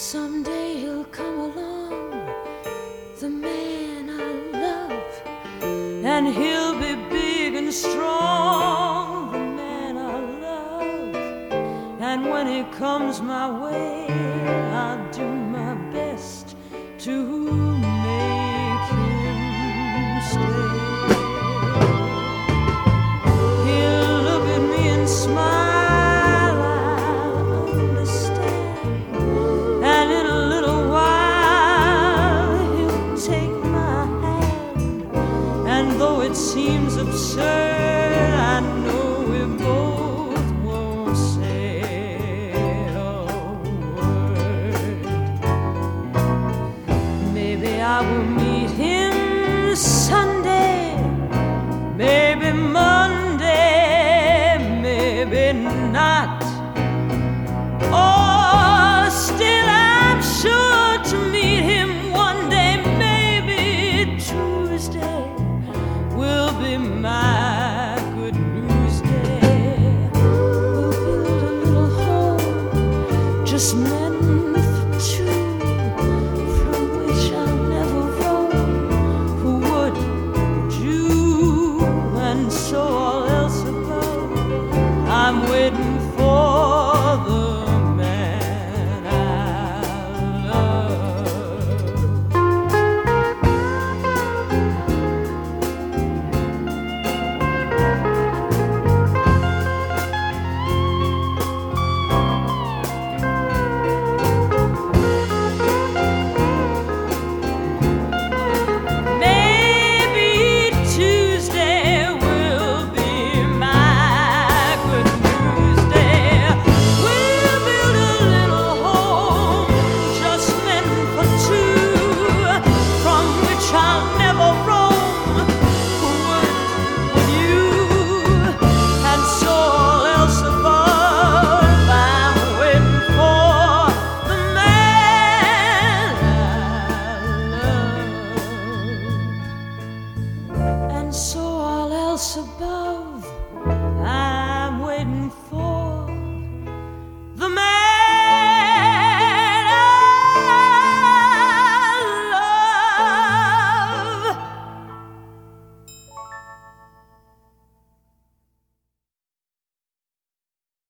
Someday he'll come along, the man I love, and he'll be big and strong, the man I love. And when he comes my way, I'll do my best to make him stay. He'll look at me and smile, I'll understand, and in a little while he'll take my hand. And though it seems absurd, I know we both won't say a word. Maybe I will meet him Sunday, maybe Monday, maybe not. Or still I'm sure to meet him one day, maybe Tuesday will be my good news day. We'll build a little home, just me